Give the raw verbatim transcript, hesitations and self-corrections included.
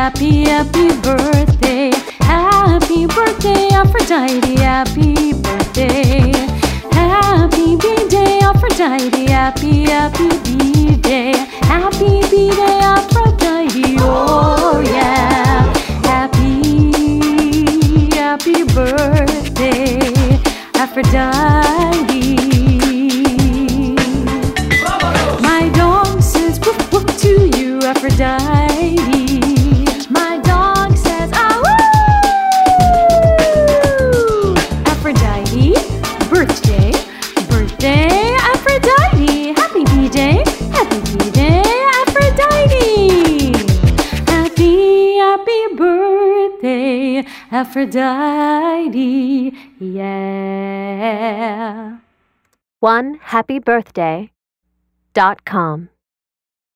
happy, happy birthday. Happy birthday, Aphrodite, happy birthday. Happy B-Day, Aphrodite, happy, happy B-Day. Happy B-Day, Aphrodite, oh yeah. Happy, happy birthday, Aphrodite. My dog says woof woof to you, Aphrodite. My dog says ah woo. Aphrodite, birthday, birthday, Aphrodite. Happy B-Day, happy B-Day, Aphrodite. Happy, happy birthday, Aphrodite, yeah. one happy birthday dot com